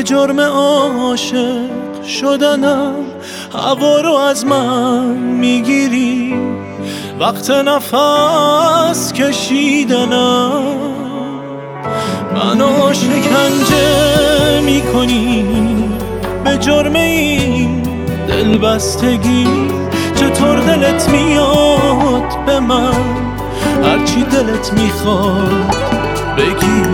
جرم عاشق شدنم هوا رو از من میگیری، وقت نفس کشیدنم منو شکنجه میکنی. به جرم این دلبستگی چطور دلت میاد به من هرچی دلت میخواد بگی؟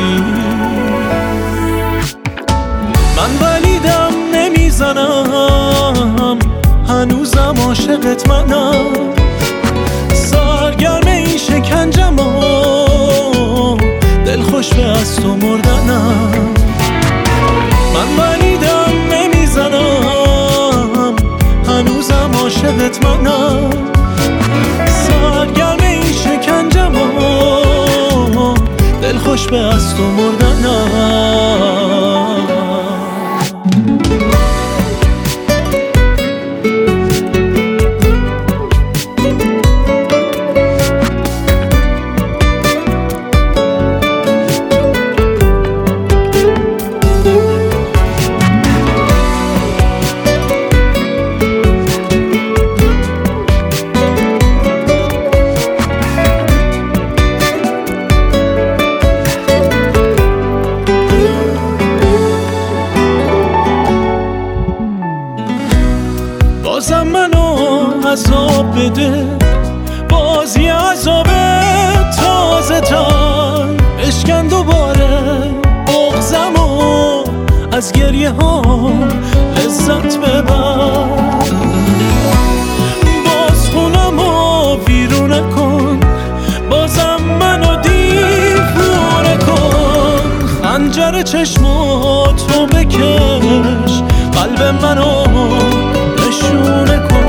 من ولیدم نمیزنم، هنوزم عاشقت منم، سرگرم این شکنجم و دلخوش به از تو مردنم. من ولیدم نمیزنم، هنوزم عاشقت منم، سرگرم این شکنجم و دلخوش به از تو مردنم. بازم منو عذاب بده، بازی عذاب تازه تر بشکن دوباره بغضم و از گریه ها لذت ببر. باز خونم و ویرونه کن، بازم منو دیوونه کن، خنجر چشماتو بکش، قلب منو نشونه کن.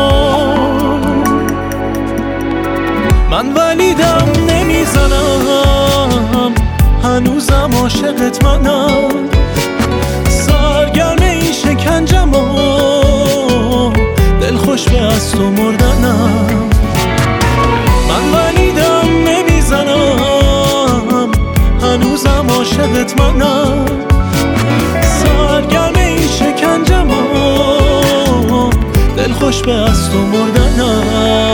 من ولیدم نمیزنم، هنوزم عاشقت منم، سرگرم این شکنجم و دلخوش به از تو مردنم. من ولیدم نمیزنم، هنوزم عاشقت منم، سرگرم این شکنجم و دلخوش به از تو مردنم.